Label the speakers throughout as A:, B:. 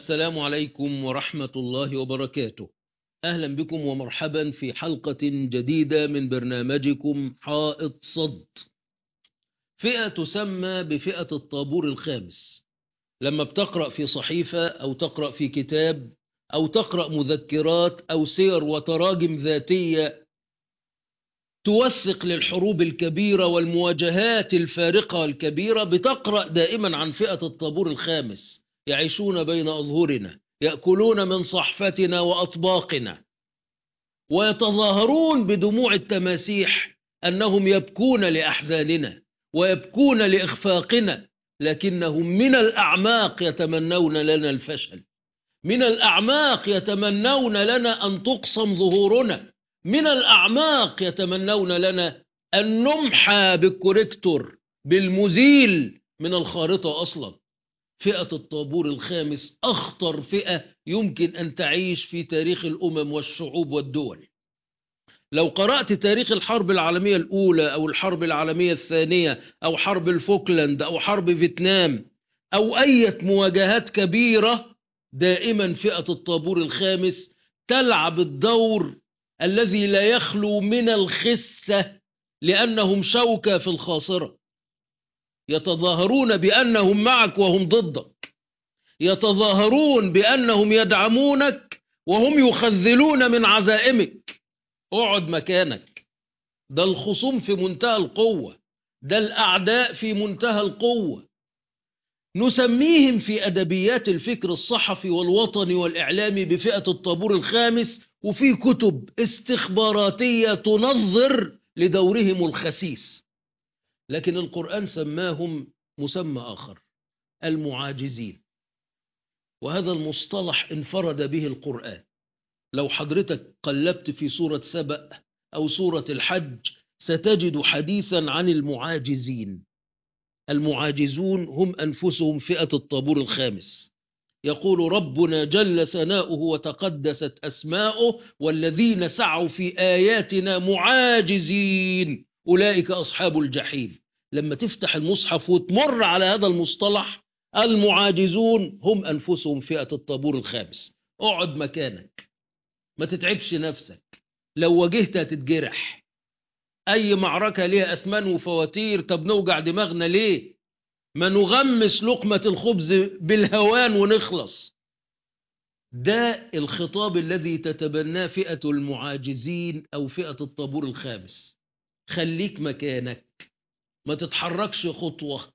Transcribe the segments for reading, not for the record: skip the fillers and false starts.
A: السلام عليكم ورحمة الله وبركاته. أهلا بكم ومرحبا في حلقة جديدة من برنامجكم حائط صد. فئة تسمى بفئة الطابور الخامس. لما بتقرأ في صحيفة أو تقرأ في كتاب أو تقرأ مذكرات أو سير وتراجم ذاتية توثق للحروب الكبيرة والمواجهات الفارقة الكبيرة، بتقرأ دائما عن فئة الطابور الخامس. يعيشون بين أظهرنا، يأكلون من صحفتنا وأطباقنا، ويتظاهرون بدموع التماسيح أنهم يبكون لأحزاننا ويبكون لإخفاقنا، لكنهم من الأعماق يتمنون لنا الفشل، من الأعماق يتمنون لنا أن تقسم ظهورنا، من الأعماق يتمنون لنا أن نمحى بالكوريكتور بالمزيل من الخارطة أصلا. فئة الطابور الخامس أخطر فئة يمكن أن تعيش في تاريخ الأمم والشعوب والدول. لو قرأت تاريخ الحرب العالمية الأولى أو الحرب العالمية الثانية أو حرب الفوكلاند أو حرب فيتنام أو أي مواجهات كبيرة، دائما فئة الطابور الخامس تلعب الدور الذي لا يخلو من الخسة، لأنهم شوكة في الخاصرة. يتظاهرون بأنهم معك وهم ضدك، يتظاهرون بأنهم يدعمونك وهم يخذلون من عزائمك. اقعد مكانك. ده الخصوم في منتهى القوة، ده الأعداء في منتهى القوة. نسميهم في أدبيات الفكر الصحفي والوطني والإعلامي بفئة الطابور الخامس، وفي كتب استخباراتية تنظر لدورهم الخسيس. لكن القرآن سماهم مسمى آخر، المعاجزين. وهذا المصطلح انفرد به القرآن. لو حضرتك قلبت في سورة سبأ أو سورة الحج ستجد حديثا عن المعاجزين. المعاجزون هم أنفسهم فئة الطابور الخامس. يقول ربنا جل ثناؤه وتقدست أسماؤه: والذين سعوا في آياتنا معاجزين أولئك أصحاب الجحيم. لما تفتح المصحف وتمر على هذا المصطلح، المعاجزون هم أنفسهم فئة الطابور الخامس. اقعد مكانك، ما تتعبش نفسك. لو واجهت هتتجرح. أي معركة ليها أثمان وفواتير، طب نوجع دماغنا ليه؟ ما نغمس لقمة الخبز بالهوان ونخلص. ده الخطاب الذي تتبناه فئة المعاجزين أو فئة الطابور الخامس. خليك مكانك، ما تتحركش خطوة.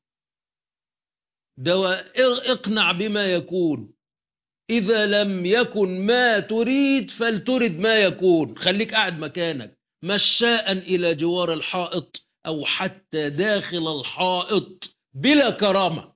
A: ده اقنع بما يكون. إذا لم يكن ما تريد فلترد ما يكون. خليك قاعد مكانك، مشاء إلى جوار الحائط أو حتى داخل الحائط بلا كرامة.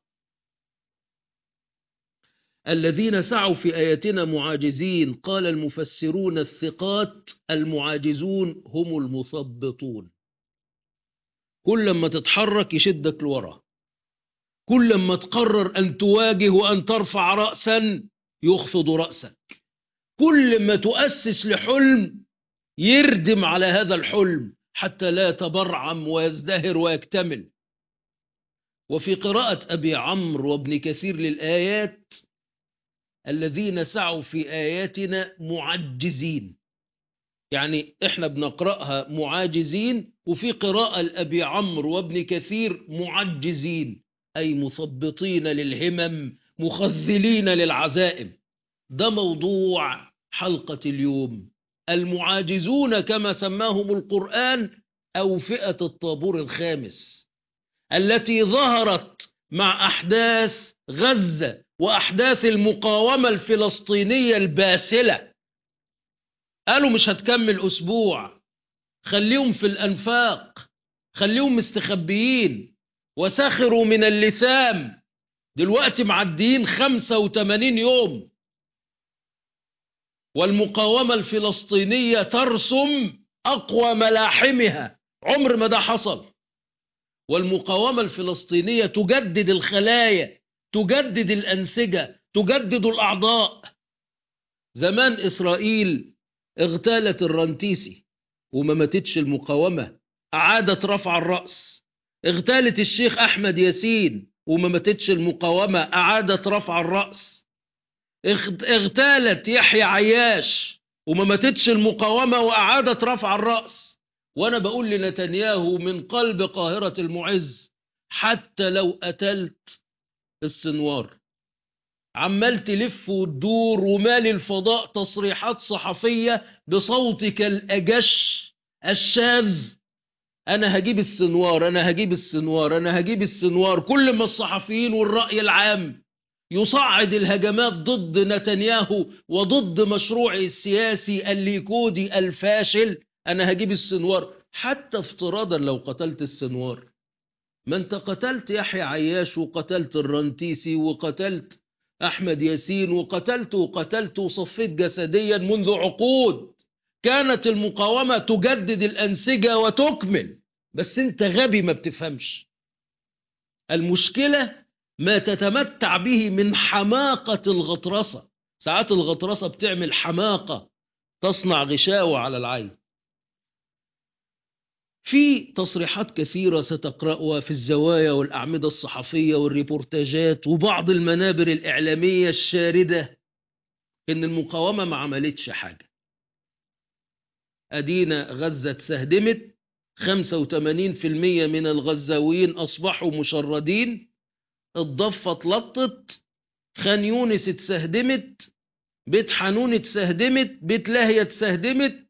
A: الذين سعوا في آياتنا معاجزين. قال المفسرون الثقات: المعاجزون هم المثبطون. كل ما تتحرك يشدك لورا، كل ما تقرر أن تواجه وأن ترفع رأسا يخفض رأسك، كل ما تؤسس لحلم يردم على هذا الحلم حتى لا يتبرعم ويزدهر ويكتمل. وفي قراءة أبي عمرو وابن كثير للآيات: الذين سعوا في آياتنا معجزين. يعني إحنا بنقرأها معاجزين، وفي قراءة لأبي عمرو وابن كثير معجزين، أي مثبطين للهمم، مخذلين للعزائم. ده موضوع حلقة اليوم. المعاجزون كما سماهم القرآن، أو فئة الطابور الخامس، التي ظهرت مع أحداث غزة وأحداث المقاومة الفلسطينية الباسلة. قالوا مش هتكمل أسبوع، خليهم في الأنفاق، خليهم مستخبيين، وسخروا من اللثام. دلوقتي معديين 85 يوم، والمقاومة الفلسطينية ترسم أقوى ملاحمها. عمر ما ده حصل. والمقاومة الفلسطينية تجدد الخلايا، تجدد الأنسجة، تجدد الأعضاء. زمان إسرائيل اغتالت الرنتيسي وما ماتتش المقاومة، أعادت رفع الرأس. اغتالت الشيخ أحمد ياسين وما ماتتش المقاومة، أعادت رفع الرأس. اغتالت يحيى عياش وما ماتتش المقاومة وأعادت رفع الرأس. وأنا بقول لنتنياهو من قلب قاهرة المعز، حتى لو قتلت السنوار عمال تلف وتدور ومال الفضاء تصريحات صحفية بصوتك الأجش الشاذ، أنا هجيب السنوار، أنا هجيب السنوار، أنا هجيب السنوار. كل ما الصحفيين والرأي العام يصعد الهجمات ضد نتنياهو وضد مشروعه السياسي الليكودي الفاشل، أنا هجيب السنوار. حتى افتراضا لو قتلت السنوار، ما انت قتلت يحيى عياش وقتلت الرنتيسي وقتلت أحمد ياسين وقتلت وصفيت جسديا منذ عقود. كانت المقاومة تجدد الأنسجة وتكمل، بس انت غبي ما بتفهمش. المشكلة ما تتمتع به من حماقة الغطرسة. ساعات الغطرسة بتعمل حماقة تصنع غشاوة على العين. في تصريحات كثيرة ستقرأها في الزوايا والأعمدة الصحفية والريبورتاجات وبعض المنابر الإعلامية الشاردة إن المقاومة ما عملتش حاجة. أدينا غزة اتسهدمت، 85% من الغزاويين أصبحوا مشردين، الضفة اتلطت، خان يونس اتسهدمت، بيت حانون اتسهدمت، بيت لاهية اتسهدمت.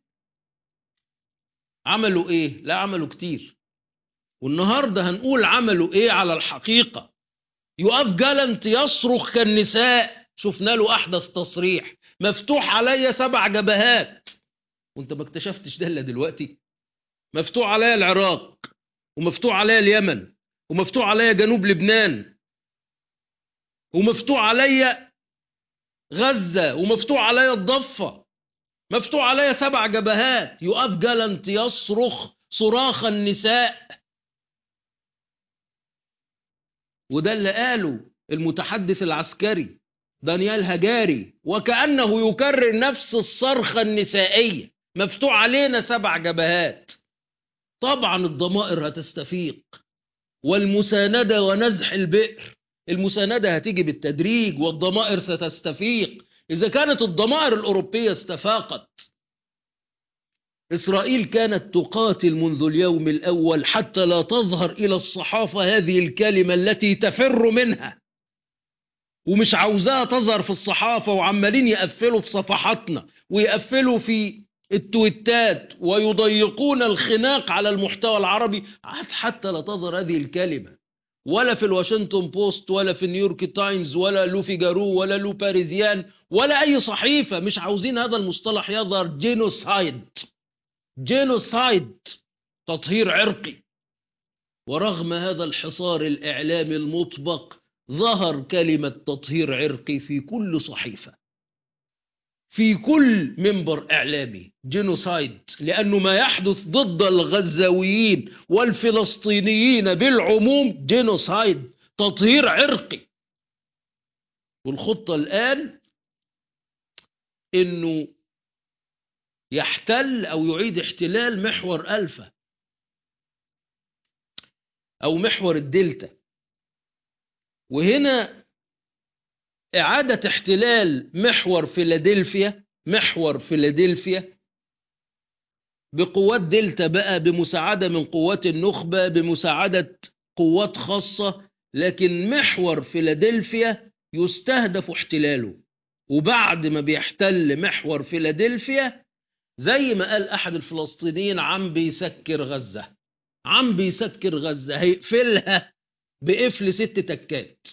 A: عملوا ايه؟ لا عملوا كتير. والنهاردة هنقول عملوا ايه على الحقيقة. يقف جالنت يصرخ كالنساء، شفنا له احدث تصريح، مفتوح عليا 7 جبهات. وانت ما اكتشفتش ده الا دلوقتي؟ مفتوح عليا العراق، ومفتوح عليا اليمن، ومفتوح عليا جنوب لبنان، ومفتوح عليا غزة، ومفتوح عليا الضفة، مفتوح عليا 7 جبهات. يقف جالنت يصرخ صراخ النساء. وده اللي قاله المتحدث العسكري دانيال هجاري، وكأنه يكرر نفس الصرخة النسائية، مفتوح علينا 7 جبهات. طبعا الضمائر هتستفيق، والمساندة ونزح البئر، المساندة هتيجي بالتدريج والضمائر ستستفيق. إذا كانت الضمائر الأوروبية استفاقت، إسرائيل كانت تقاتل منذ اليوم الأول حتى لا تظهر إلى الصحافة هذه الكلمة التي تفر منها ومش عاوزاها تظهر في الصحافة، وعمالين يقفلوا في صفحاتنا ويقفلوا في التويتات ويضيقون الخناق على المحتوى العربي حتى لا تظهر هذه الكلمة، ولا في الواشنطن بوست ولا في نيويورك تايمز ولا لو فيجارو ولا لو باريزيان ولا أي صحيفة. مش عاوزين هذا المصطلح يظهر. جينوسايد، تطهير عرقي. ورغم هذا الحصار الإعلامي المطبق ظهر كلمة تطهير عرقي في كل صحيفة، في كل منبر إعلامي. جينوسايد، لأنه ما يحدث ضد الغزاويين والفلسطينيين بالعموم جينوسايد، تطهير عرقي. والخطة الآن إنه يحتل أو يعيد احتلال محور ألفا أو محور الدلتا. وهنا إعادة احتلال محور فيلادلفيا بقوات دلتا بقى، بمساعدة من قوات النخبة، بمساعدة قوات خاصة، لكن محور فيلادلفيا يستهدف احتلاله. وبعد ما بيحتل محور فيلادلفيا، زي ما قال أحد الفلسطينيين، عم بيسكر غزة، هيقفلها بقفل 6 تكات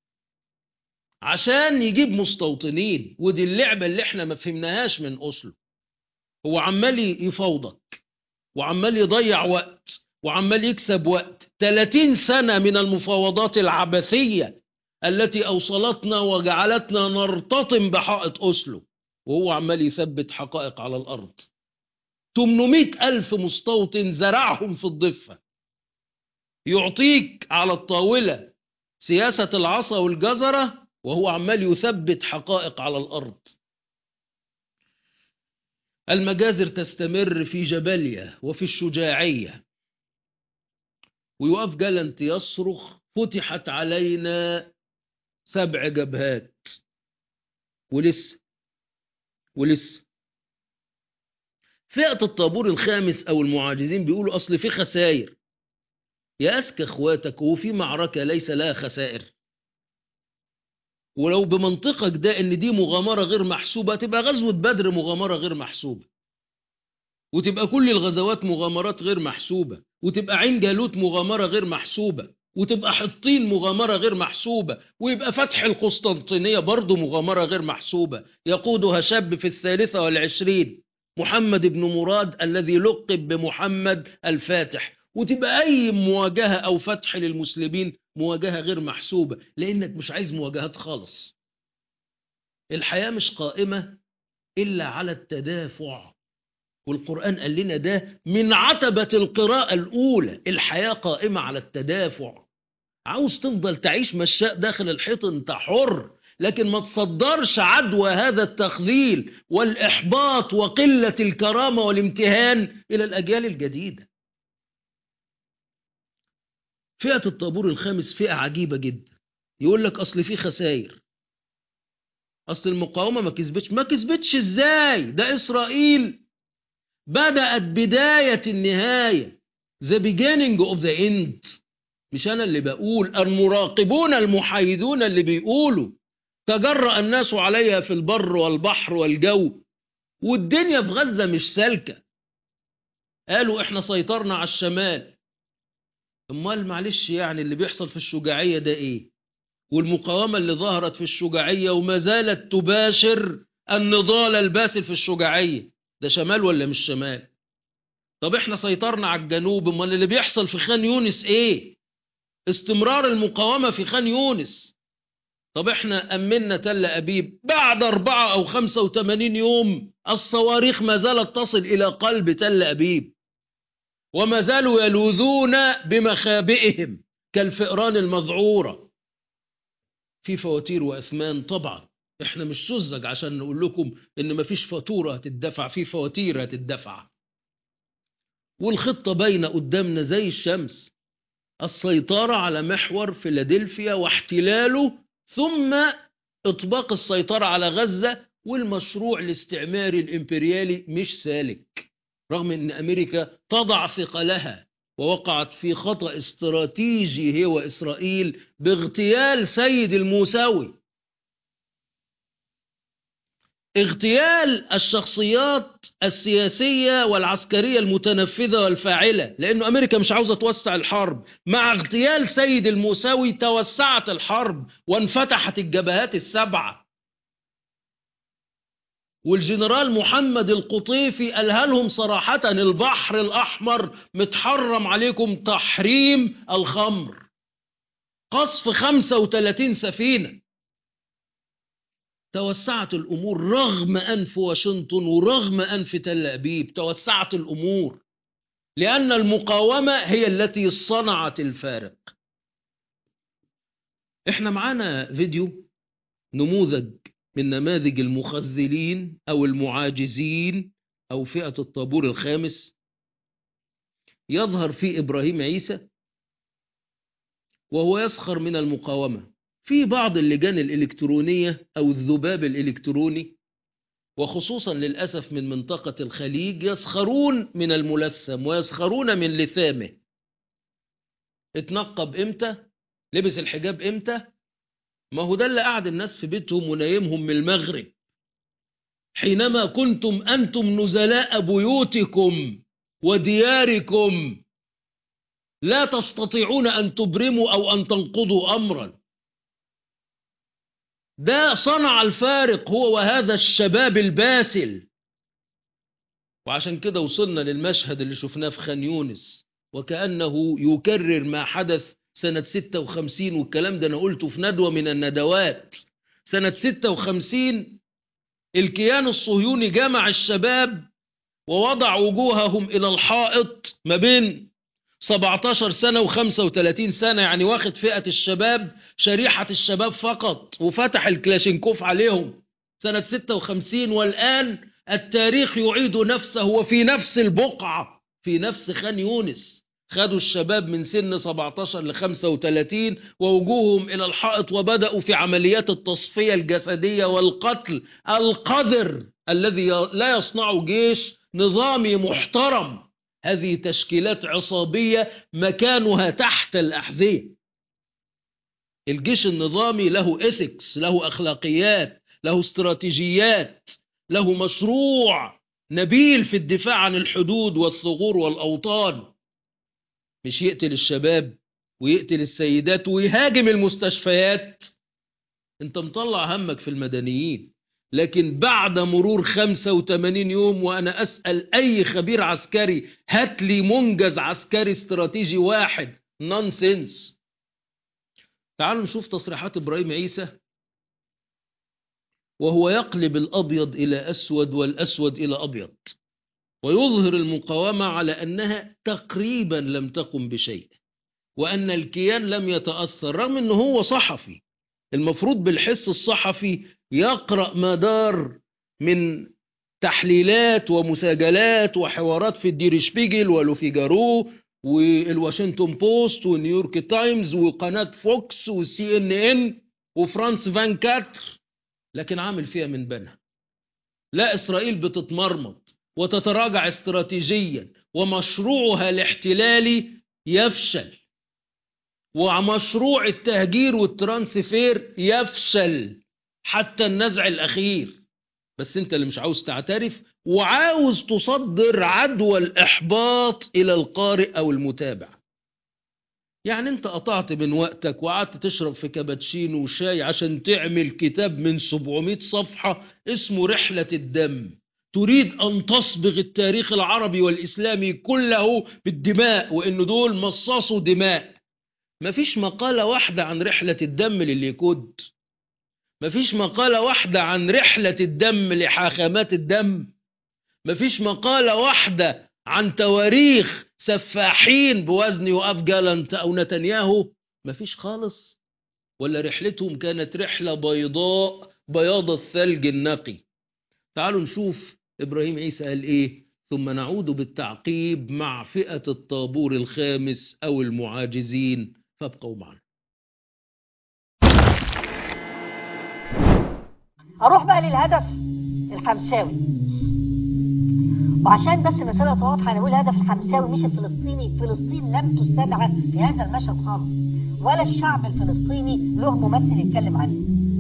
A: عشان يجيب مستوطنين. ودي اللعبة اللي احنا ما فهمناهاش من أوسلو. هو عمال يفوضك وعمال يضيع وقت وعمال يكسب وقت. 30 سنة من المفاوضات العبثية التي أوصلتنا وجعلتنا نرتطم بحائط أوسلو، وهو عمال يثبت حقائق على الأرض. 800,000 مستوطن زرعهم في الضفة، يعطيك على الطاولة سياسة العصا والجزرة، وهو عمال يثبت حقائق على الأرض. المجازر تستمر في جباليا وفي الشجاعية. ويقف جالنت يصرخ فتحت علينا 7 جبهات. ولسه فئة الطابور الخامس أو المعاجزين بيقولوا أصل في خسائر. يا أذكى إخواتك، وفي معركة ليس لها خسائر؟ ولو بمنطقك ده إن دي مغامرة غير محسوبة، تبقى غزوة بدر مغامرة غير محسوبة، وتبقى كل الغزوات مغامرات غير محسوبة، وتبقى عين جالوت مغامرة غير محسوبة، وتبقى حطين مغامرة غير محسوبة، ويبقى فتح القسطنطينية برضو مغامرة غير محسوبة يقودها شاب في 23 محمد بن مراد الذي لقب بمحمد الفاتح، وتبقى أي مواجهة أو فتح للمسلمين مواجهة غير محسوبة، لأنك مش عايز مواجهات خالص. الحياة مش قائمة إلا على التدافع، والقرآن قال لنا ده من عتبة القراءة الأولى. الحياة قائمة على التدافع. عاوز تفضل تعيش مشاء داخل الحيط انت حر، لكن ما تصدرش عدوى هذا التخذيل والإحباط وقلة الكرامة والامتهان إلى الأجيال الجديدة. فئة الطابور الخامس فئة عجيبة جدا. يقول لك أصل في خسائر، أصل المقاومة ما كسبتش إزاي؟ ده إسرائيل بدأت بداية النهاية، the beginning of the end. مش أنا اللي بقول، المراقبون المحايدون اللي بيقولوا تجرأ الناس عليها في البر والبحر والجو، والدنيا في غزة مش سالكة. قالوا احنا سيطرنا على الشمال. امال معلش يعني اللي بيحصل في الشجاعية ده ايه؟ والمقاومة اللي ظهرت في الشجاعية وما زالت تباشر النضال الباسل في الشجاعية، ده شمال ولا مش شمال؟ طب احنا سيطرنا على الجنوب، امال اللي بيحصل في خان يونس ايه؟ استمرار المقاومة في خان يونس. طب احنا أمنا تل أبيب بعد 4 أو 85 يوم الصواريخ ما زالت تصل إلى قلب تل أبيب، وما زالوا يلوذون بمخابئهم كالفئران المذعورة. في فواتير وأثمان طبعا، احنا مش سذج عشان نقول لكم ان مفيش فاتورة هتدفع، في فواتير هتدفع. والخطة باينة قدامنا زي الشمس: السيطرة على محور فيلادلفيا واحتلاله، ثم إطباق السيطرة على غزة. والمشروع الاستعماري الإمبريالي مش سالك، رغم أن أمريكا تضع ثقلها ووقعت في خطأ استراتيجي هي وإسرائيل باغتيال سيد الموسوي. اغتيال الشخصيات السياسية والعسكرية المتنفذة والفاعلة، لأنه أمريكا مش عاوزة توسع الحرب. مع اغتيال سيد الموسوي توسعت الحرب وانفتحت الجبهات السبعة. والجنرال محمد القطيفي قالها لهم صراحة: البحر الأحمر متحرم عليكم تحريم الخمر. قصف 35 سفينة. توسعت الأمور رغم أنف واشنطن ورغم أنف تل أبيب، توسعت الأمور لأن المقاومة هي التي صنعت الفارق. احنا معانا فيديو نموذج من نماذج المخذلين أو المعاجزين أو فئة الطابور الخامس، يظهر فيه إبراهيم عيسى وهو يسخر من المقاومة في بعض اللجان الإلكترونية أو الذباب الإلكتروني، وخصوصا للأسف من منطقة الخليج، يسخرون من الملثم ويسخرون من لثامه. اتنقب امتى؟ لبس الحجاب امتى؟ ما هو ده اللي قعد الناس في بيتهم ونايمهم من المغرب، حينما كنتم أنتم نزلاء بيوتكم ودياركم لا تستطيعون أن تبرموا أو أن تنقضوا أمرا. ده صنع الفارق هو وهذا الشباب الباسل. وعشان كده وصلنا للمشهد اللي شفناه في خان يونس، وكأنه يكرر ما حدث سنة 56. والكلام ده أنا قلته في ندوة من الندوات. سنة 56 الكيان الصهيوني جمع الشباب ووضع وجوههم إلى الحائط ما بين 17 سنة و35 سنة، يعني واخد فئة الشباب، شريحة الشباب فقط، وفتح الكلاشينكوف عليهم سنة 56. والآن التاريخ يعيد نفسه، وفي نفس البقعة، في نفس خان يونس خدوا الشباب من سن 17 ل 35 ووجوههم إلى الحائط وبدأوا في عمليات التصفية الجسدية والقتل القذر الذي لا يصنعه جيش نظامي محترم. هذه تشكيلات عصابية مكانها تحت الأحذية. الجيش النظامي له إثكس، له أخلاقيات، له استراتيجيات، له مشروع نبيل في الدفاع عن الحدود والثغور والأوطان. مش يقتل الشباب ويقتل السيدات ويهاجم المستشفيات. انت مطلع همك في المدنيين. لكن بعد مرور 85 يوم وأنا أسأل أي خبير عسكري هات لي منجز عسكري استراتيجي واحد، نونسنس. تعالوا نشوف تصريحات إبراهيم عيسى وهو يقلب الأبيض إلى أسود والأسود إلى أبيض، ويظهر المقاومة على أنها تقريبا لم تقم بشيء، وأن الكيان لم يتأثر، رغم أنه هو صحفي المفروض بالحس الصحفي يقرأ ما دار من تحليلات ومساجلات وحوارات في الدير شبيجل ولوفيجارو والواشنطن بوست والنيويورك تايمز وقناة فوكس والسي ان ان وفرانس 24، لكن عامل فيها من بنها. لا، إسرائيل بتتمرمط وتتراجع استراتيجيا ومشروعها الاحتلالي يفشل، ومشروع التهجير والترانسفير يفشل حتى النزع الأخير. بس انت اللي مش عاوز تعترف وعاوز تصدر عدوى الإحباط إلى القارئ أو المتابع. يعني انت قطعت من وقتك وقعدت تشرب في كابتشينو وشاي عشان تعمل كتاب من 700 صفحة اسمه رحلة الدم، تريد أن تصبغ التاريخ العربي والإسلامي كله بالدماء وإن دول مصاصوا دماء. مفيش مقالة واحدة عن رحلة الدم لليكود، مفيش مقالة واحدة عن رحلة الدم لحاخامات الدم، مفيش مقالة واحدة عن تواريخ سفاحين بوزن يوآف جالنت أو نتنياهو، مفيش خالص. ولا رحلتهم كانت رحلة بيضاء بياض الثلج النقي. تعالوا نشوف إبراهيم عيسى قال إيه، ثم نعود بالتعقيب مع فئة الطابور الخامس أو المعاجزين، فابقوا معنا.
B: هروح بقى للهدف الخمساوي، وعشان بس مسألة واضحة أنا بقول الهدف الخمساوي مش الفلسطيني. فلسطين لم تستدعى في هذا المشهد خالص، ولا الشعب الفلسطيني له ممثل يتكلم عنه،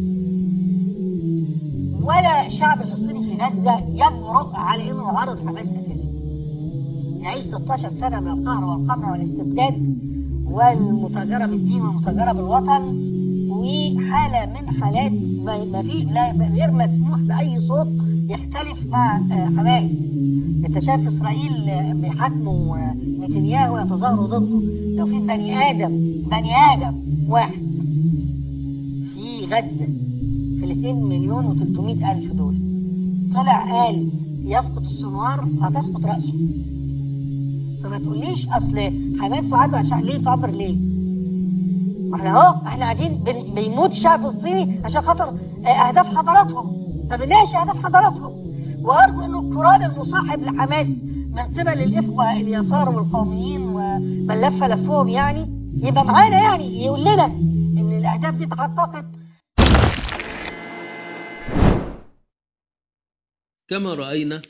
B: ولا الشعب الفلسطيني في غزة يجرؤ على إنه يعارض حماس أساسا. يعيش 16 سنة من القهر والقمع والاستبداد والمتاجرة بالدين والمتاجرة بالوطن، وحالة من حالات ما في غير مسموح بأي صوت يختلف مع حماس. انت شايف إسرائيل بيحاكموا نتنياهو ويتظاهروا ضده. لو في بني آدم واحد في غزة في 2,300,000 دول طلع قال يسقط السنوار هتسقط رأسه. فما تقوليش أصل حماس وعدوا عشان ليه تعبر ليه؟ احنا قاعدين بيموت الشعب الفلسطيني عشان خاطر اهداف حضاراتهم، فبنناقش اهداف حضاراتهم. وارجو انه القرار المصاحب لحماس من قبل الاخوه اليسار والقوميين ومن لف لفهم يعني يبقى معانا، يعني يقول لنا ان الاهداف دي تحققت.
A: كما راينا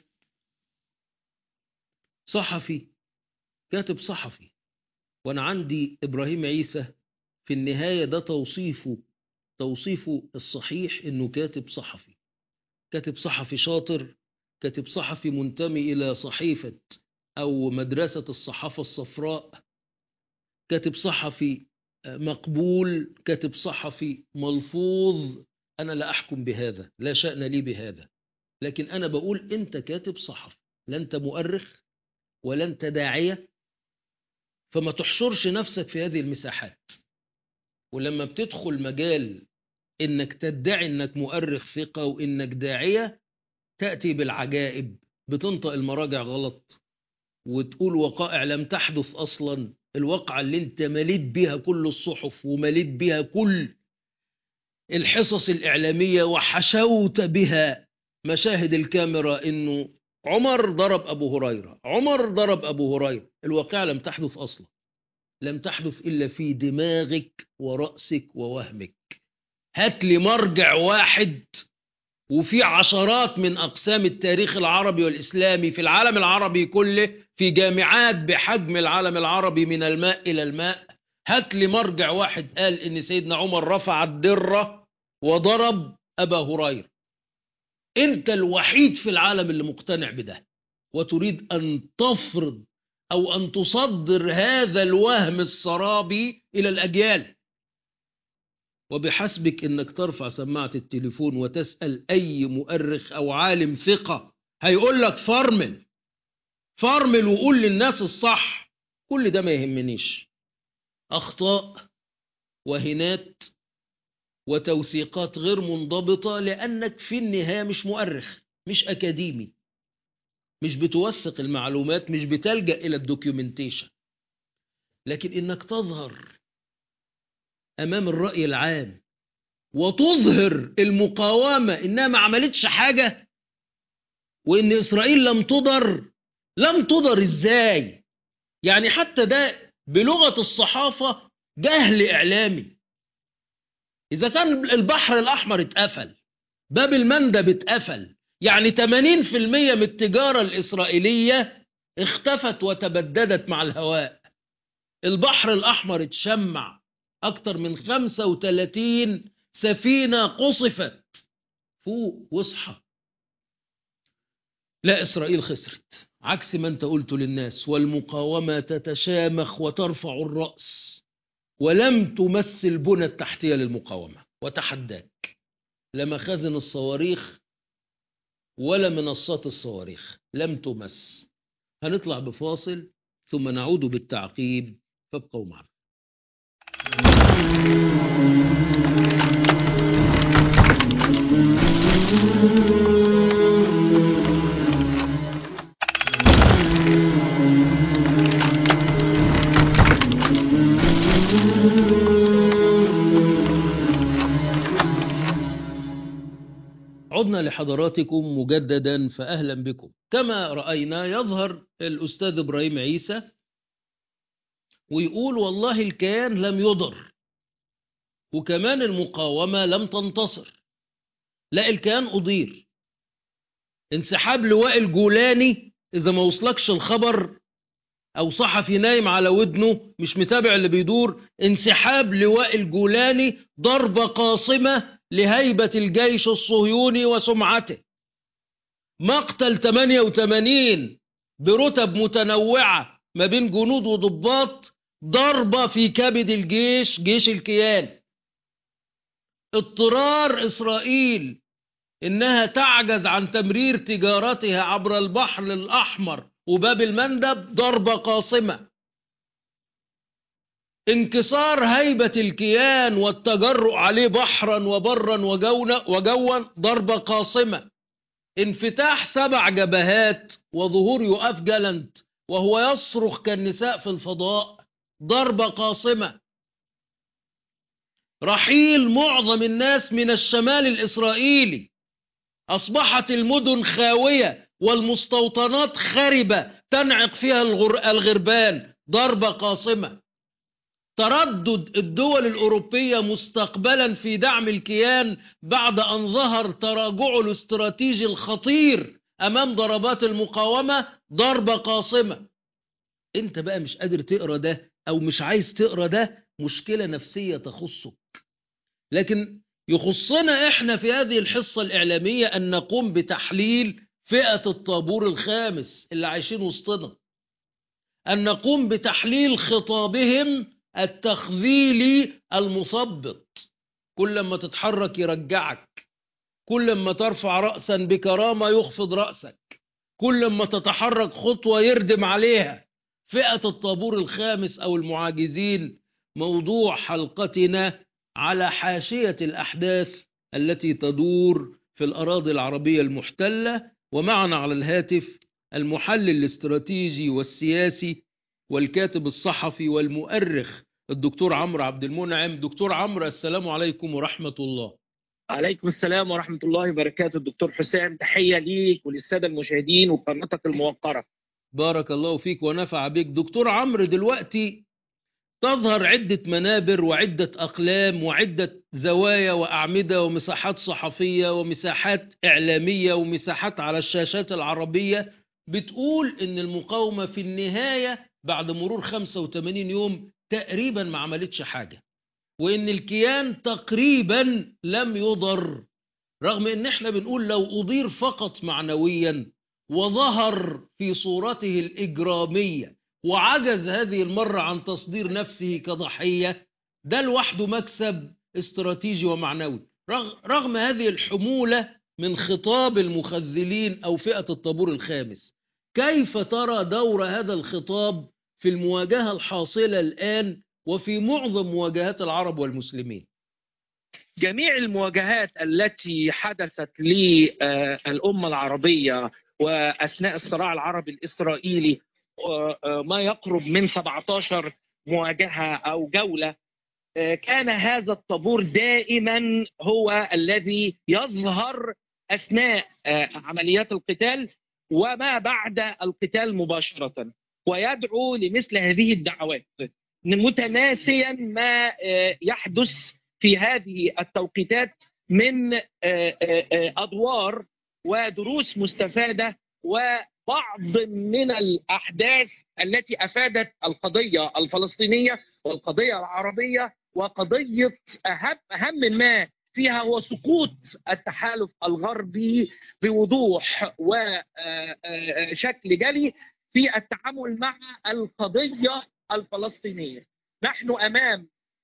A: صحفي كاتب صحفي، وانا عندي ابراهيم عيسى في النهاية ده توصيفه الصحيح انه كاتب صحفي شاطر، كاتب صحفي منتمي الى صحيفة او مدرسة الصحافة الصفراء، كاتب صحفي مقبول، كاتب صحفي ملفوظ. انا لا احكم بهذا، لا شأن لي بهذا، لكن انا بقول انت كاتب صحفي، لا انت مؤرخ ولا انت داعية، فما تحشرش نفسك في هذه المساحات. ولما بتدخل مجال انك تدعي انك مؤرخ ثقة وانك داعية، تأتي بالعجائب، بتنطق المراجع غلط وتقول وقائع لم تحدث اصلا. الواقعة اللي انت مليت بها كل الصحف ومليت بها كل الحصص الإعلامية وحشوت بها مشاهد الكاميرا انه عمر ضرب ابو هريرة، الواقعة لم تحدث اصلا. لم تحدث إلا في دماغك ورأسك ووهمك. هات لي مرجع واحد، وفي عشرات من أقسام التاريخ العربي والإسلامي في العالم العربي كله، في جامعات بحجم العالم العربي من الماء إلى الماء، هات لي مرجع واحد قال إن سيدنا عمر رفع الدرة وضرب أبا هريرة. أنت الوحيد في العالم اللي مقتنع بده، وتريد أن تفرض أو أن تصدر هذا الوهم السرابي إلى الأجيال. وبحسبك إنك ترفع سماعة التليفون وتسأل أي مؤرخ أو عالم ثقة، هيقول لك فرمل وقول للناس الصح. كل ده ما يهمنيش. أخطاء وهنات وتوثيقات غير منضبطة، لأنك في النهاية مش مؤرخ، مش أكاديمي، مش بتوثق المعلومات، مش بتلجأ إلى الدوكيومنتيشن. لكن إنك تظهر أمام الرأي العام وتظهر المقاومة إنها ما عملتش حاجة، وإن إسرائيل لم تضر إزاي؟ يعني حتى ده بلغة الصحافة جهل إعلامي. إذا كان البحر الأحمر اتقفل، باب المندب اتقفل، يعني 80% من التجارة الإسرائيلية اختفت وتبددت مع الهواء. البحر الأحمر اتشمع، أكتر من 35 سفينة قصفت. فوق واصحى. لا، إسرائيل خسرت، عكس ما أنت قلت للناس، والمقاومة تتشامخ وترفع الرأس، ولم تمس البنى التحتية للمقاومة. وتحداك، لا مخازن الصواريخ ولا منصات الصواريخ لم تمس. هنطلع بفاصل ثم نعود بالتعقيب، فابقوا معنا. عدنا لحضراتكم مجددا، فأهلا بكم. كما رأينا يظهر الأستاذ إبراهيم عيسى ويقول والله الكيان لم يضر، وكمان المقاومة لم تنتصر. لا، الكيان أضير. انسحاب لواء الجولاني، إذا ما وصلكش الخبر أو صحفي نايم على ودنه مش متابع اللي بيدور، انسحاب لواء الجولاني ضربة قاصمة لهيبة الجيش الصهيوني وسمعته. مقتل 88 برتب متنوعة ما بين جنود وضباط، ضربة في كبد الجيش، جيش الكيان. اضطرار إسرائيل إنها تعجز عن تمرير تجارتها عبر البحر الأحمر وباب المندب، ضربة قاصمة. انكسار هيبة الكيان والتجرؤ عليه بحرا وبرا وجوا، ضربة قاصمة. انفتاح 7 جبهات وظهور يؤاف جالنت وهو يصرخ كالنساء في الفضاء، ضربة قاصمة. رحيل معظم الناس من الشمال الإسرائيلي، أصبحت المدن خاوية والمستوطنات خربة تنعق فيها الغربان، ضربة قاصمة. تردد الدول الأوروبية مستقبلا في دعم الكيان بعد أن ظهر تراجعه الاستراتيجي الخطير أمام ضربات المقاومة، ضربة قاصمة. أنت بقى مش قادر تقرأ ده أو مش عايز تقرأ ده، مشكلة نفسية تخصك. لكن يخصنا إحنا في هذه الحصة الإعلامية أن نقوم بتحليل فئة الطابور الخامس اللي عايشين وسطنا، أن نقوم بتحليل خطابهم التخذيلي المثبط. كل ما تتحرك يرجعك، كل ما ترفع رأسا بكرامة يخفض رأسك، كل ما تتحرك خطوة يردم عليها. فئة الطابور الخامس أو المعاجزين موضوع حلقتنا على حاشية الأحداث التي تدور في الأراضي العربية المحتلة. ومعنا على الهاتف المحلل الاستراتيجي والسياسي والكاتب الصحفي والمؤرخ الدكتور عمرو عبد المنعم. دكتور عمرو، السلام عليكم ورحمة الله.
C: عليكم السلام ورحمة الله وبركاته. الدكتور حسام، تحية ليك وللسادة المشاهدين وقناتك الموقرة.
A: بارك الله فيك ونفع بك. دكتور عمرو، دلوقتي تظهر عدة منابر وعدة أقلام وعدة زوايا وأعمدة ومساحات صحفية ومساحات إعلامية ومساحات على الشاشات العربية بتقول إن المقاومة في النهاية بعد مرور 85 يوم تقريبا ما عملتش حاجة، وإن الكيان تقريبا لم يضر، رغم إن احنا بنقول لو أضير فقط معنويا وظهر في صورته الإجرامية وعجز هذه المرة عن تصدير نفسه كضحية، ده لوحده مكسب استراتيجي ومعنوي. رغم هذه الحمولة من خطاب المخذلين أو فئة الطابور الخامس، كيف ترى دور هذا الخطاب في المواجهة الحاصلة الآن وفي معظم مواجهات العرب والمسلمين؟
C: جميع المواجهات التي حدثت للأمة العربية وأثناء الصراع العربي الإسرائيلي ما يقرب من 17 مواجهة أو جولة، كان هذا الطابور دائما هو الذي يظهر أثناء عمليات القتال وما بعد القتال مباشرة، ويدعو لمثل هذه الدعوات متناسيا ما يحدث في هذه التوقيتات من أدوار ودروس مستفادة وبعض من الأحداث التي أفادت القضية الفلسطينية والقضية العربية، وقضية أهم ما فيها هو سقوط التحالف الغربي بوضوح وشكل جلي في التعامل مع القضية الفلسطينية. نحن أمام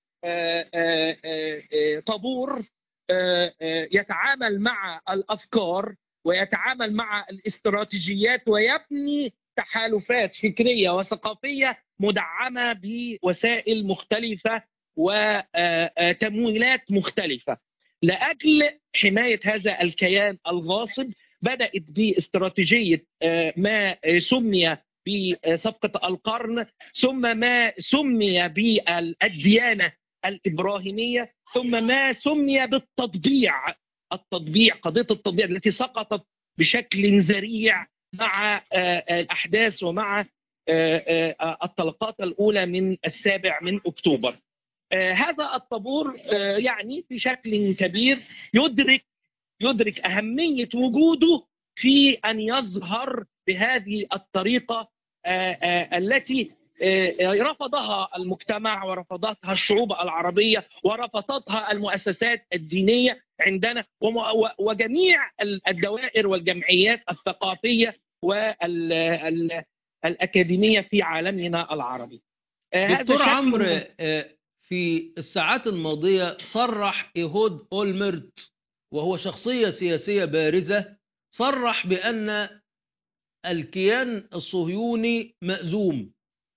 C: طابور يتعامل مع الأفكار ويتعامل مع الاستراتيجيات ويبني تحالفات فكرية وثقافية مدعمة بوسائل مختلفة وتمويلات مختلفة لأجل حماية هذا الكيان الغاصب. بدأت باستراتيجية ما سمي بصفقة القرن، ثم ما سمي بالديانة الإبراهيمية، ثم ما سمي بالتطبيع. قضية التطبيع التي سقطت بشكل ذريع مع الأحداث ومع الطلقات الأولى من 7 أكتوبر. هذا الطابور يعني بشكل كبير يدرك أهمية وجوده في أن يظهر بهذه الطريقة التي رفضها المجتمع ورفضتها الشعوب العربية ورفضتها المؤسسات الدينية عندنا وجميع الدوائر والجمعيات الثقافية والأكاديمية في عالمنا العربي.
A: دكتور عمرو، في الساعات الماضية صرح إيهود أولمرت وهو شخصية سياسية بارزة، صرح بأن الكيان الصهيوني مأزوم،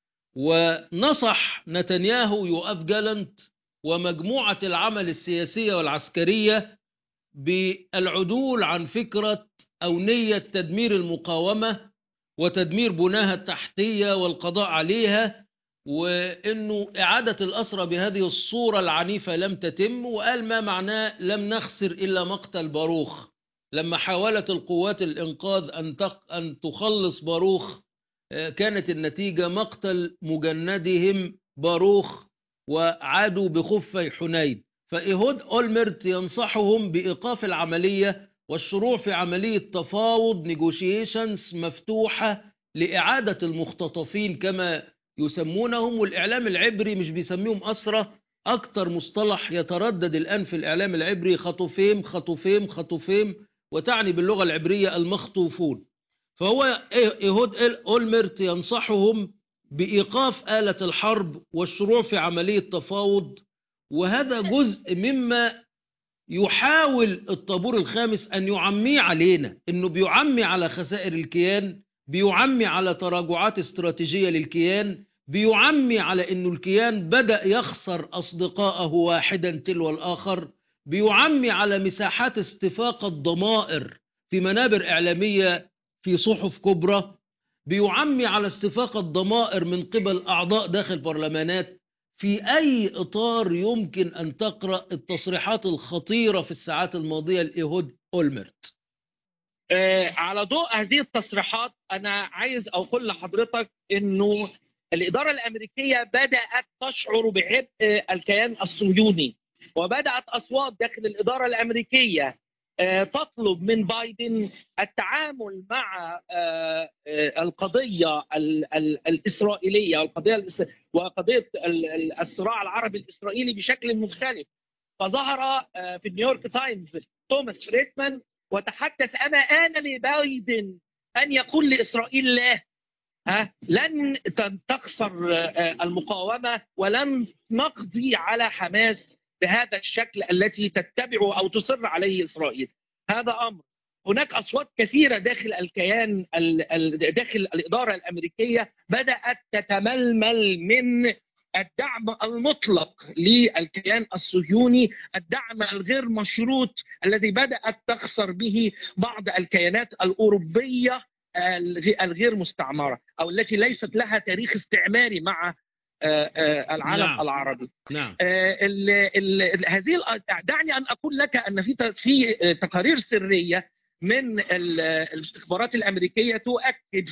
A: ونصح نتنياهو يوآف جالنت ومجموعة العمل السياسية والعسكرية بالعدول عن فكرة أو نية تدمير المقاومة وتدمير بناها التحتية والقضاء عليها، وأنه إعادة الأسرى بهذه الصورة العنيفة لم تتم، وقال ما معناه لم نخسر إلا مقتل باروخ. لما حاولت القوات الإنقاذ أن تخلص باروخ كانت النتيجة مقتل مجندهم باروخ وعادوا بخفي حنين. فإيهود أولمرت ينصحهم بإيقاف العملية والشروع في عملية تفاوض نيغوشيشنز مفتوحة لإعادة المختطفين كما يسمونهم، والإعلام العبري مش بيسميهم أسرى، أكتر مصطلح يتردد الآن في الإعلام العبري خطوفيم خطوفيم خطوفيم، وتعني باللغة العبرية المخطوفون. فهو إيهود أولمرت ينصحهم بإيقاف آلة الحرب والشروع في عملية تفاوض، وهذا جزء مما يحاول الطابور الخامس أن يعمي علينا، إنه بيعمي على خسائر الكيان، بيعمي على تراجعات استراتيجية للكيان، بيعمي على إنه الكيان بدأ يخسر أصدقائه واحدا تلو الآخر، بيعمي على مساحات استفاق الضمائر في منابر إعلامية في صحف كبرى، بيعمي على استفاق الضمائر من قبل أعضاء داخل برلمانات. في أي إطار يمكن أن تقرأ التصريحات الخطيرة في الساعات الماضية لإيهود أولمرت؟
C: على ضوء هذه التصريحات أنا عايز أقول لحضرتك أنه الإدارة الأمريكية بدأت تشعر بعبء الكيان الصهيوني، وبدأت أصوات داخل الإدارة الأمريكية تطلب من بايدن التعامل مع القضية الإسرائيلية وقضية الصراع العربي الإسرائيلي بشكل مختلف. فظهر في النيويورك تايمز توماس فريدمان وتحدث: أنا آن لبايدن أن يقول لإسرائيل لا، لن تخسر المقاومة ولن نقضي على حماس بهذا الشكل التي تتبعه أو تصر عليه إسرائيل. هذا أمر. هناك أصوات كثيرة داخل الكيان داخل الإدارة الأمريكية بدأت تتململ من الدعم المطلق للكيان الصهيوني، الدعم الغير مشروط الذي بدأت تخسر به بعض الكيانات الأوروبية الغير مستعمرة أو التي ليست لها تاريخ استعماري مع العالم العربي. دعني أن أقول لك أن في تقارير سرية من الاستخبارات الأمريكية تؤكد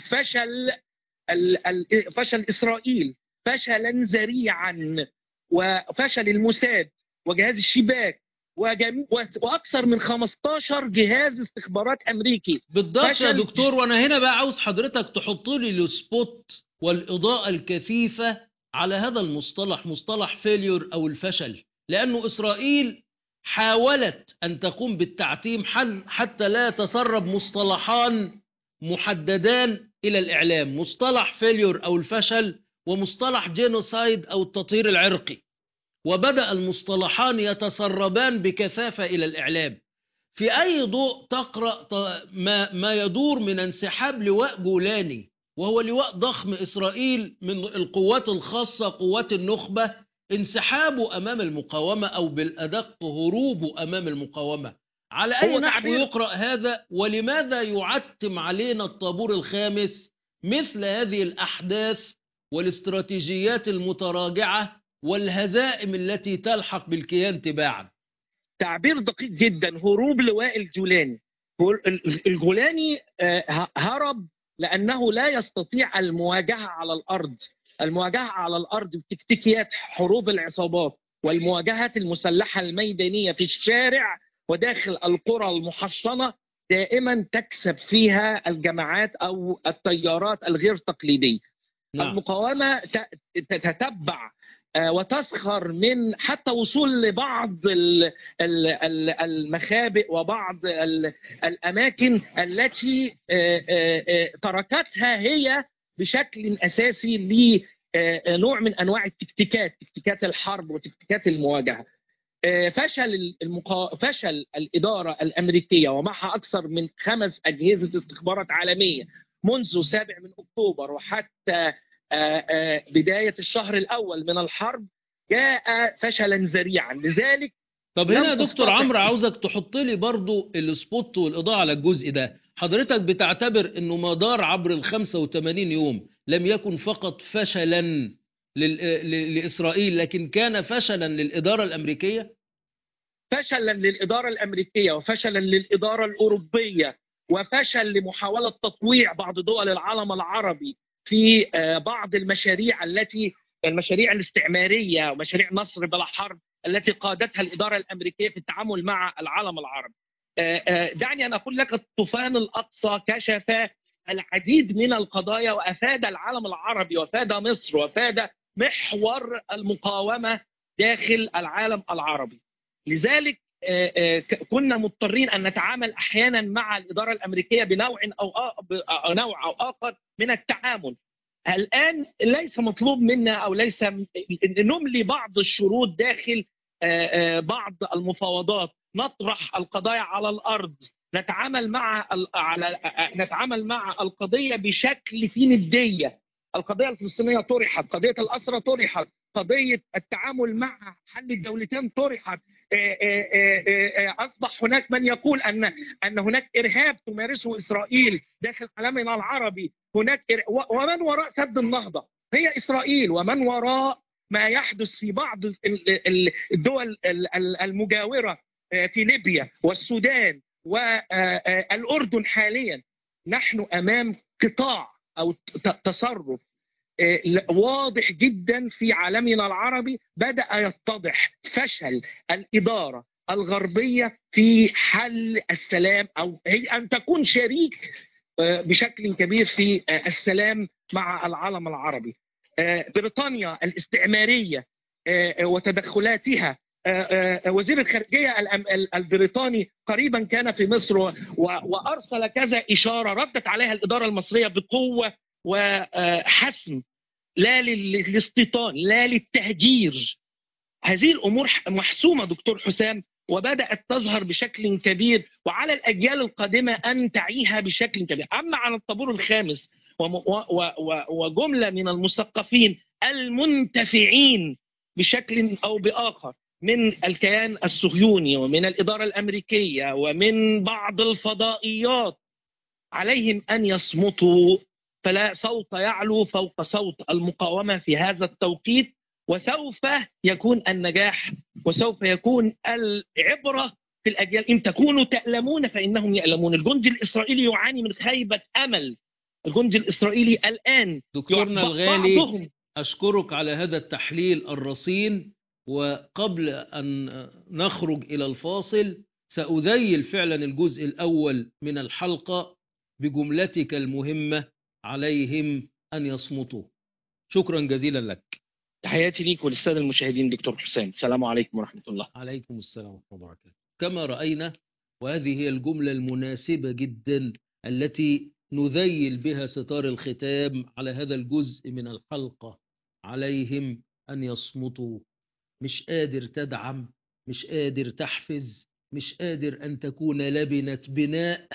C: فشل إسرائيل فشلا ذريعا، وفشل الموساد وجهاز الشباك واكثر من 15 جهاز استخبارات امريكي.
A: بالضبط يا دكتور. وانا هنا بقى عاوز حضرتك تحط لي السبوت والاضاءه الكثيفه على هذا المصطلح، مصطلح فيليور او الفشل، لانه اسرائيل حاولت ان تقوم بالتعتيم حتى لا يتسرب مصطلحان محددان الى الاعلام، مصطلح فيليور او الفشل ومصطلح جينوسايد او التطهير العرقي، وبدأ المصطلحان يتسربان بكثافة إلى الإعلام. في أي ضوء تقرأ ما يدور من انسحاب لواء جولاني، وهو لواء ضخم إسرائيل من القوات الخاصة، قوات النخبة، انسحابه أمام المقاومة أو بالأدق هروبه أمام المقاومة؟ على أي نحو يقرأ هذا؟ ولماذا يعتم علينا الطابور الخامس مثل هذه الأحداث والاستراتيجيات المتراجعة والهزائم التي تلحق بالكيان تباعا؟
C: تعبير دقيق جدا. هروب لواء الجولاني. الجولاني هرب لأنه لا يستطيع المواجهة على الأرض. المواجهة على الأرض بتكتيكيات حروب العصابات والمواجهات المسلحة الميدانية في الشارع وداخل القرى المحصنة دائما تكسب فيها الجماعات أو التيارات الغير تقليدية. المقاومة تتبع وتسخر من حتى وصول لبعض المخابئ وبعض الأماكن التي تركتها هي بشكل أساسي لنوع من أنواع تكتيكات الحرب وتكتيكات المواجهة. فشل الإدارة الأمريكية ومعها أكثر من 5 أجهزة استخبارات عالمية منذ 7 أكتوبر وحتى بداية الشهر الأول من الحرب جاء فشلا ذريعا. لذلك
A: طب هنا يا دكتور عمرو عاوزك تحط لي برضو السبوت والإضاءة على الجزء ده. حضرتك بتعتبر أنه ما دار عبر ال 85 يوم لم يكن فقط فشلا لإسرائيل، لكن كان فشلا للإدارة الأمريكية؟
C: فشلا للإدارة الأمريكية وفشلا للإدارة الأوروبية وفشل لمحاولة تطويع بعض دول العالم العربي في بعض المشاريع المشاريع الاستعمارية ومشاريع نصر بلا حرب التي قادتها الإدارة الأمريكية في التعامل مع العالم العربي. دعني أن أقول لك الطوفان الأقصى كشف العديد من القضايا وأفاد العالم العربي وأفاد مصر وأفاد محور المقاومة داخل العالم العربي. لذلك كنا مضطرين أن نتعامل أحيانا مع الإدارة الأمريكية بنوع أو آخر من التعامل. الآن ليس مطلوب منا أو ليس نملي بعض الشروط داخل بعض المفاوضات، نطرح القضايا على الأرض، نتعامل مع القضية بشكل فيه ندية. القضية الفلسطينية طرحت، قضية الأسرى طرحت، قضية التعامل مع حل الدولتين طرحت. أصبح هناك من يقول أن هناك إرهاب تمارسه إسرائيل داخل عالمنا العربي. هناك ومن وراء سد النهضة هي إسرائيل، ومن وراء ما يحدث في بعض الدول المجاورة في ليبيا والسودان والأردن حاليا. نحن أمام قطاع أو تصرف واضح جدا في عالمنا العربي، بدأ يتضح فشل الإدارة الغربية في حل السلام، أو هي أن تكون شريك بشكل كبير في السلام مع العالم العربي. بريطانيا الاستعمارية وتدخلاتها، وزير الخارجية البريطاني قريبا كان في مصر وأرسل كذا إشارة ردت عليها الإدارة المصرية بقوة وحسم، لا للاستيطان لا للتهجير. هذه الأمور محسومة دكتور حسام، وبدأت تظهر بشكل كبير، وعلى الأجيال القادمة أن تعيها بشكل كبير. أما عن الطابور الخامس وجملة من المثقفين المنتفعين بشكل أو بآخر من الكيان الصهيوني ومن الإدارة الأمريكية ومن بعض الفضائيات، عليهم أن يصمتوا، فلا صوت يعلو فوق صوت المقاومة في هذا التوقيت، وسوف يكون النجاح وسوف يكون العبرة في الأجيال. إن تكونوا تألمون فإنهم يألمون. الجندي الإسرائيلي يعاني من خيبة أمل. الجندي الإسرائيلي الآن
A: دكتورنا الغالي، أشكرك على هذا التحليل الرصين. وقبل أن نخرج إلى الفاصل سأذيل فعلا الجزء الأول من الحلقة بجملتك المهمة: عليهم أن يصمتوا. شكرا جزيلا لك.
C: تحياتي ليك وللسادة المشاهدين دكتور حسام. السلام عليكم ورحمة الله.
A: عليكم السلام ورحمة الله وبركاته. كما رأينا، وهذه هي الجملة المناسبة جدا التي نذيل بها ستار الختام على هذا الجزء من الحلقة: عليهم أن يصمتوا. مش قادر تدعم، مش قادر تحفز، مش قادر أن تكون لبنة بناء،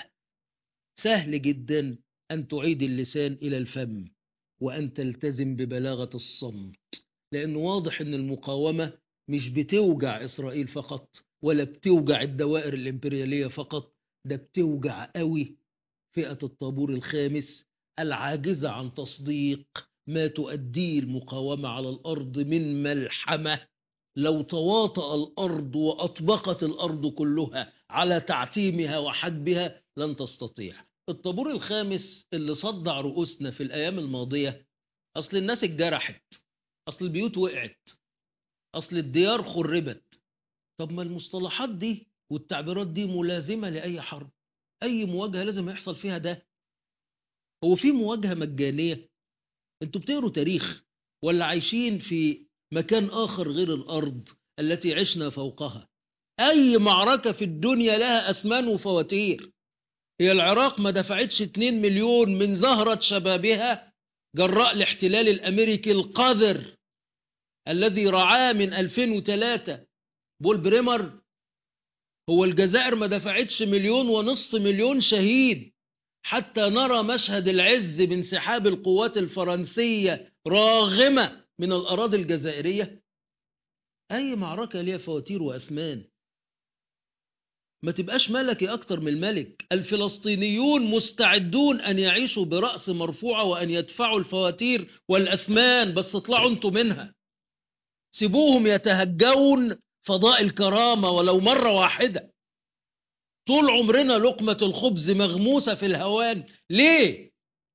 A: سهل جدا أن تعيد اللسان إلى الفم وأن تلتزم ببلاغة الصمت، لأنه واضح أن المقاومة مش بتوجع إسرائيل فقط، ولا بتوجع الدوائر الإمبريالية فقط، ده بتوجع قوي فئة الطابور الخامس العاجزة عن تصديق ما تؤديه المقاومة على الأرض من ملحمة. لو تواطأ الأرض وأطبقت الأرض كلها على تعتيمها وحجبها لن تستطيع. الطابور الخامس اللي صدع رؤوسنا في الأيام الماضية: أصل الناس اتجرحت، أصل البيوت وقعت، أصل الديار خربت. طب ما المصطلحات دي والتعبيرات دي ملازمة لأي حرب. أي مواجهة لازم يحصل فيها ده. هو في مواجهة مجانية؟ انتوا بتقروا تاريخ ولا عايشين في مكان آخر غير الأرض التي عشنا فوقها؟ أي معركة في الدنيا لها أثمان وفواتير. هي العراق ما دفعتش 2 مليون من زهرة شبابها جراء الاحتلال الأمريكي القذر الذي رعاه من 2003 بول بريمر. هو الجزائر ما دفعتش 1.5 مليون شهيد حتى نرى مشهد العز بانسحاب القوات الفرنسية راغمة من الأراضي الجزائرية. أي معركة ليها فواتير وأثمان. ما تبقاش ملكي أكتر من الملك. الفلسطينيون مستعدون أن يعيشوا برأس مرفوعة وأن يدفعوا الفواتير والأثمان، بس اطلعوا انتوا منها. سيبوهم يتهجون فضاء الكرامة ولو مرة واحدة. طول عمرنا لقمة الخبز مغموسة في الهوان. ليه؟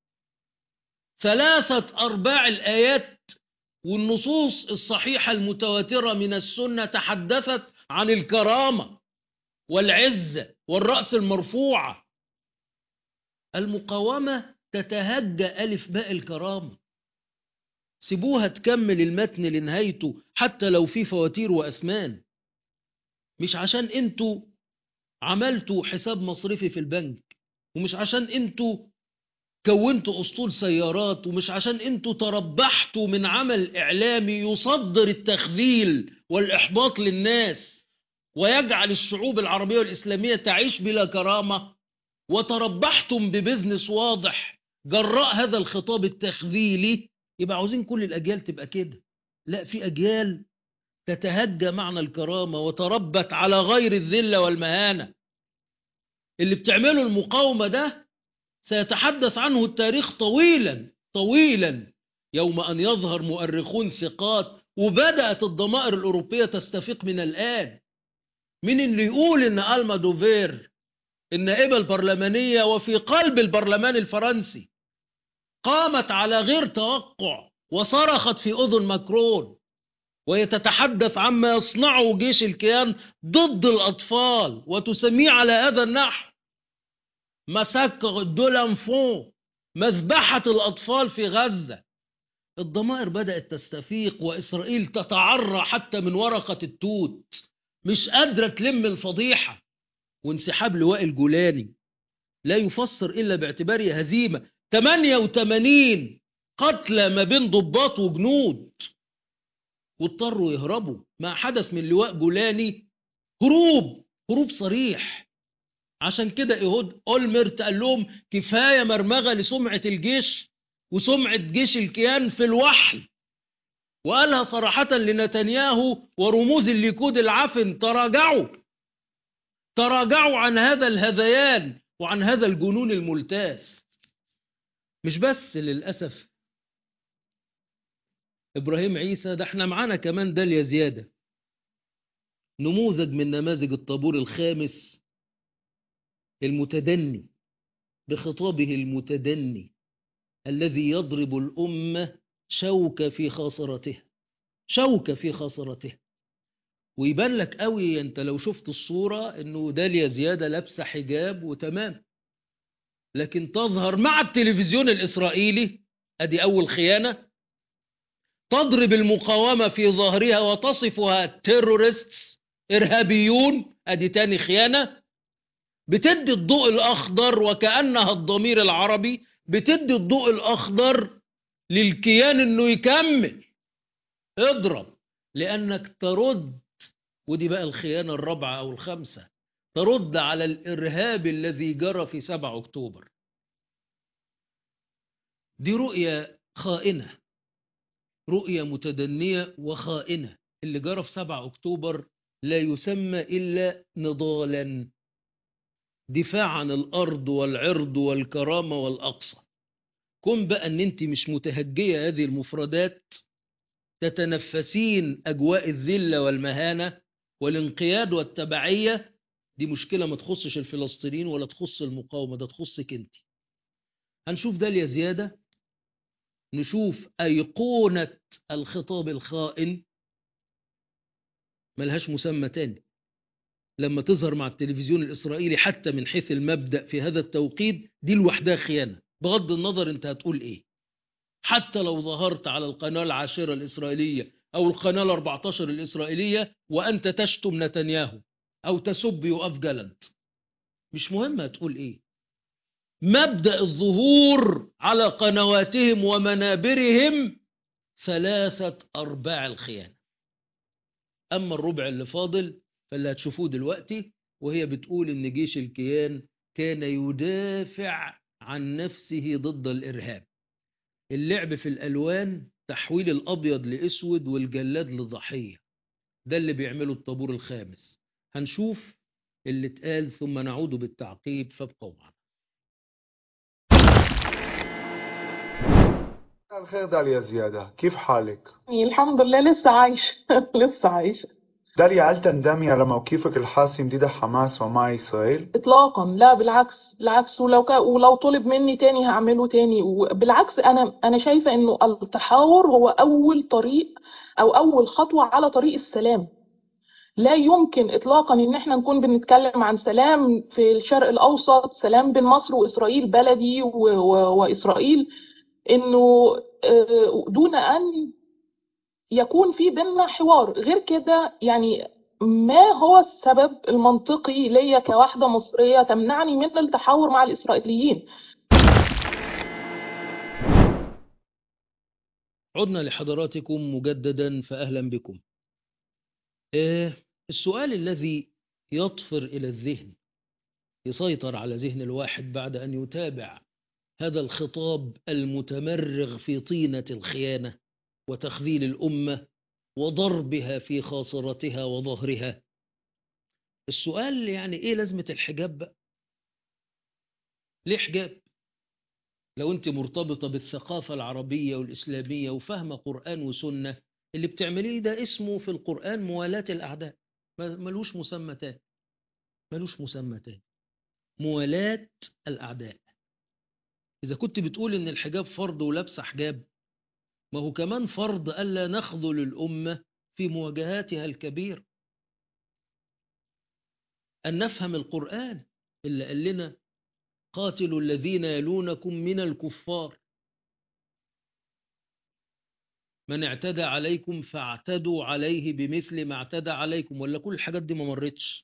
A: 3/4 الآيات والنصوص الصحيحة المتواترة من السنة تحدثت عن الكرامة والعزة والرأس المرفوعة. المقاومة تتهجى ألف باء الكرامة. سيبوها تكمل المتن لنهايته حتى لو في فواتير وأثمان. مش عشان انتوا عملتوا حساب مصرفي في البنك، ومش عشان انتوا كونتوا أسطول سيارات، ومش عشان انتوا تربحتوا من عمل إعلامي يصدر التخذيل والإحباط للناس ويجعل الشعوب العربية والإسلامية تعيش بلا كرامة، وتربحتم ببزنس واضح جراء هذا الخطاب التخذيلي. يبقى عاوزين كل الأجيال تبقى كده. لا، في أجيال تتهجى معنى الكرامة وتربت على غير الذلة والمهانة. اللي بتعمله المقاومة ده سيتحدث عنه التاريخ طويلا طويلا، يوم أن يظهر مؤرخون ثقات. وبدأت الضمائر الأوروبية تستفيق من الآن. من اللي يقول إن ألما دوفير النائبة البرلمانية وفي قلب البرلمان الفرنسي قامت على غير توقع وصرخت في أذن ماكرون وهي تتحدث عما يصنعه جيش الكيان ضد الأطفال وتسميه على هذا النحو مساكر دو لانفون، مذبحة الأطفال في غزة. الضمائر بدأت تستفيق وإسرائيل تتعرى حتى من ورقة التوت، مش قادرة تلم الفضيحة. وانسحاب لواء الجولاني لا يفسر إلا باعتباره هزيمة. 88 قتلى ما بين ضباط وجنود، واضطروا يهربوا. ما حدث من لواء جولاني هروب صريح. عشان كده إيهود أولمرت قال لهم كفاية مرمغة لسمعة الجيش وسمعة جيش الكيان في الوحل، وقالها صراحة لنتنياهو ورموز الليكود العفن: تراجعوا عن هذا الهذيان وعن هذا الجنون الملتاف. مش بس للأسف إبراهيم عيسى، ده احنا معانا كمان داليا زيادة، نموذج من نماذج الطابور الخامس المتدني بخطابه المتدني الذي يضرب الأمة شوكة في خاصرتها. ويبان لك قوي انت لو شفت الصورة انه داليا زيادة لابسة حجاب وتمام، لكن تظهر مع التلفزيون الإسرائيلي، ادي أول خيانة، تضرب المقاومة في ظهرها وتصفها تيروريستس، إرهابيون، ادي تاني خيانة. بتدي الضوء الأخضر وكأنها الضمير العربي، بتدي الضوء الأخضر للكيان انه يكمل اضرب، لأنك ترد. ودي بقى الخيانة الرابعة أو الخامسة، ترد على الإرهاب الذي جرى في 7 أكتوبر. دي رؤية خائنة، رؤية متدنية وخائنة. اللي جرى في 7 أكتوبر لا يسمى إلا نضالا، دفاع عن الأرض والعرض والكرامة والأقصى. كن بقى أن أنت مش متهجية هذه المفردات، تتنفسين أجواء الذلة والمهانة والانقياد والتبعية. دي مشكلة ما تخصش الفلسطينيين ولا تخص المقاومة، ده تخصك انت. هنشوف داليا زيادة، نشوف أيقونة الخطاب الخائن، ملهاش مسمى تاني لما تظهر مع التلفزيون الإسرائيلي حتى من حيث المبدأ في هذا التوقيت. دي لوحدها خيانة بغض النظر انت هتقول ايه. حتى لو ظهرت على القناة 10 الإسرائيلية أو القناة 14 الإسرائيلية وأنت تشتم نتنياهو أو تسب يوآف جالنت، مش مهم هتقول إيه. مبدأ الظهور على قنواتهم ومنابرهم 3/4 الخيانة. أما الربع اللي فاضل فاللي هتشوفوه دلوقتي، وهي بتقول إن جيش الكيان كان يدافع عن نفسه ضد الإرهاب. اللعب في الألوان، تحويل الأبيض لأسود والجلاد لضحية، ده اللي بيعمله الطابور الخامس. هنشوف اللي اتقال ثم نعود بالتعقيب، فابقوا معنا.
D: الخير داليا زيادة، كيف حالك؟
E: الحمد لله لسه عايشة لسه عايشة.
D: داليا، هل تندمي على موقفك الحاسم ضد حماس ومع إسرائيل؟
E: اطلاقا لا، بالعكس، ولو طلب مني تاني هعمله تاني. وبالعكس انا شايفة انه التحاور هو اول طريق او اول خطوة على طريق السلام. لا يمكن اطلاقا ان احنا نكون بنتكلم عن سلام في الشرق الاوسط، سلام بين مصر واسرائيل، بلدي واسرائيل، انه دون ان يكون في بيننا حوار. غير كده يعني ما هو السبب المنطقي ليا كواحدة مصرية تمنعني من التحاور مع الإسرائيليين؟
A: عدنا لحضراتكم مجددا، فأهلا بكم. السؤال الذي يطفر إلى الذهن، يسيطر على ذهن الواحد بعد أن يتابع هذا الخطاب المتمرغ في طينة الخيانة وتخذيل الأمة وضربها في خاصرتها وظهرها، السؤال يعني إيه لازمة الحجاب بقى؟ ليه حجاب؟ لو أنت مرتبطة بالثقافة العربية والإسلامية وفهم قرآن وسنة، اللي بتعمليه ده اسمه في القرآن موالاة الأعداء، ملوش مسمى تاني، موالاة الأعداء. إذا كنت بتقول إن الحجاب فرض ولابسة حجاب، ما هو كمان فرض ألا نخذل الأمة في مواجهاتها الكبيرة، أن نفهم القرآن اللي قال لنا قاتلوا الذين يلونكم من الكفار، من اعتدى عليكم فاعتدوا عليه بمثل ما اعتدى عليكم. ولا كل الحاجات دي ما مرتش؟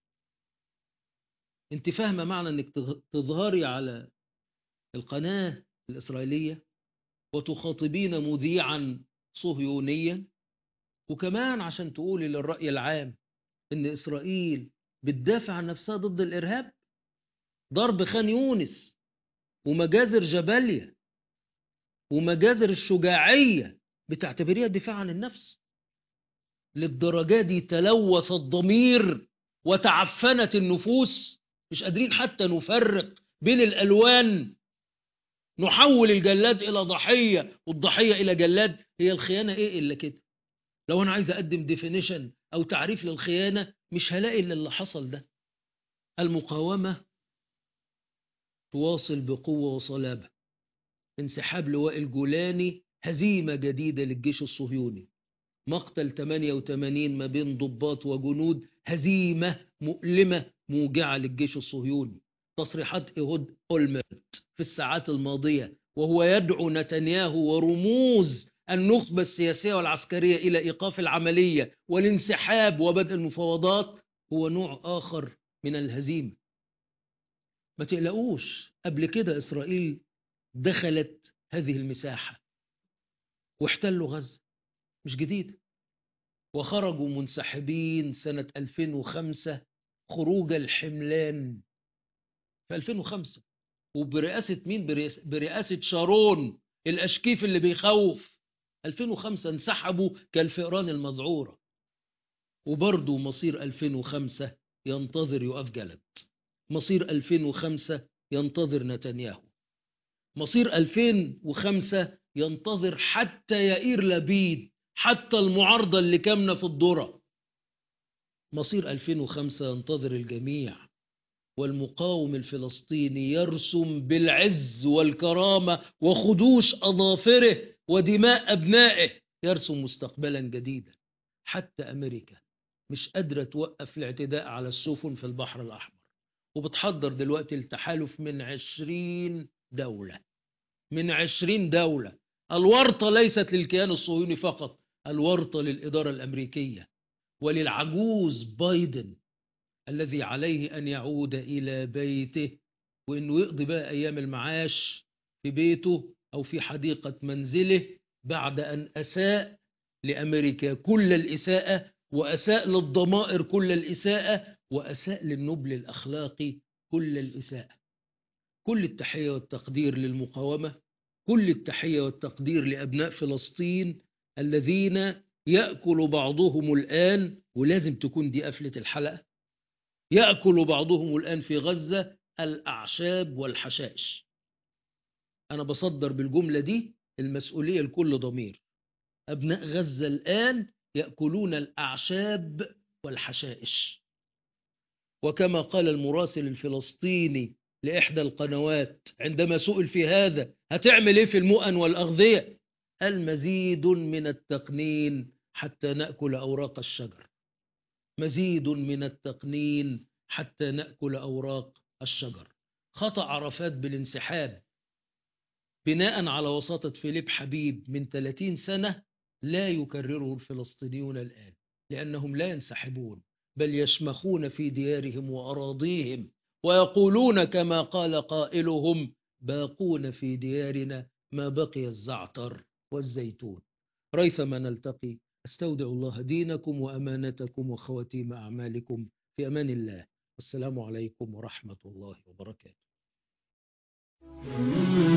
A: انت فاهمة معنى انك تظهري على القناة الإسرائيلية وتخاطبين مذيعا صهيونيا، وكمان عشان تقولي للرأي العام ان إسرائيل بتدافع عن نفسها ضد الإرهاب؟ ضرب خان يونس ومجازر جباليا ومجازر الشجاعية بتعتبريها دفاع عن النفس؟ للدرجة دي تلوث الضمير وتعفنت النفوس، مش قادرين حتى نفرق بين الألوان، نحول الجلاد إلى ضحية والضحية إلى جلاد. هي الخيانة إيه إلا كده؟ لو أنا عايز أقدم ديفينيشن أو تعريف للخيانة مش هلاقي إلا اللي حصل ده. المقاومة تواصل بقوة وصلابة. انسحاب لواء الجولاني هزيمة جديدة للجيش الصهيوني. مقتل 88 ما بين ضباط وجنود هزيمة مؤلمة موجعة للجيش الصهيوني. تصريحات إيهود أولمرت في الساعات الماضية وهو يدعو نتنياهو ورموز النخبة السياسية والعسكرية إلى إيقاف العملية والانسحاب وبدء المفاوضات هو نوع آخر من الهزيمة. ما تقلقوش، قبل كده إسرائيل دخلت هذه المساحة واحتلوا غزة، مش جديد. وخرجوا منسحبين سنة 2005 خروج الحملان في 2005، وبرئاسة مين؟ برئاسة شارون الأشكيف اللي بيخوف. 2005 انسحبوا كالفئران المذعورة. وبرضو مصير 2005 ينتظر يؤاف جالنت، مصير 2005 ينتظر نتنياهو، مصير 2005 ينتظر حتى يائير لبيد، حتى المعارضة اللي كامنة في الذرة. مصير 2005 ينتظر الجميع، والمقاوم الفلسطيني يرسم بالعز والكرامة وخدوش أظافره ودماء أبنائه، يرسم مستقبلا جديدا. حتى أمريكا مش قادرة توقف الاعتداء على السفن في البحر الأحمر، وبتحضر دلوقتي التحالف من 20 دولة، من 20 دولة. الورطة ليست للكيان الصهيوني فقط، الورطة للإدارة الأمريكية وللعجوز بايدن الذي عليه أن يعود إلى بيته، وأنه يقضي بقى أيام المعاش في بيته أو في حديقة منزله، بعد أن أساء لأمريكا كل الإساءة، وأساء للضمائر كل الإساءة، وأساء للنبل الأخلاقي كل الإساءة. كل التحية والتقدير للمقاومة، كل التحية والتقدير لأبناء فلسطين الذين يأكل بعضهم الآن، ولازم تكون دي قفلة الحلقة، يأكل بعضهم الآن في غزة الأعشاب والحشائش. أنا بصدر بالجملة دي المسؤولية لكل ضمير. أبناء غزة الآن يأكلون الأعشاب والحشائش. وكما قال المراسل الفلسطيني لإحدى القنوات عندما سئل في هذا هتعمل إيه في المؤن والأغذية؟ المزيد من التقنين حتى نأكل أوراق الشجر، مزيد من التقنين حتى نأكل أوراق الشجر. خطأ عرفات بالانسحاب بناء على وساطة فيليب حبيب من 30 سنة لا يكرره الفلسطينيون الآن، لأنهم لا ينسحبون بل يشمخون في ديارهم وأراضيهم ويقولون كما قال قائلهم: باقون في ديارنا ما بقي الزعتر والزيتون. ريثما نلتقي، استودع الله دينكم وأمانتكم وخواتيم أعمالكم. في أمان الله، والسلام عليكم ورحمة الله وبركاته.